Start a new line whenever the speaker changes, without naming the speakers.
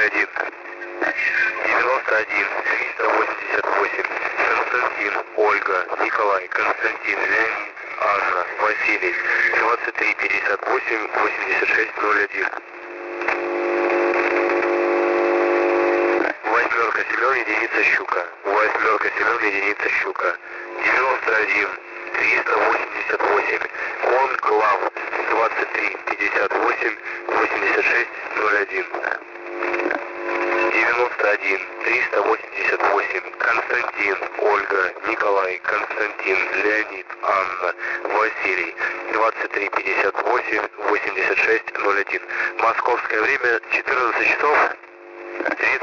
01. 91 388. Константин, Ольга, Николай, Константин, Леонид, Анна, Василий. 23 58 86 01. Восьмерка, Семен, единица Щука. Восьмерка, Семен, единица Щука. 91 388. Конклав. 23 58 86 01. 91 388. Константин, Ольга, Николай, Константин, Леонид, Анна, Василий. 23 58 86 01. Московское время 14 часов 3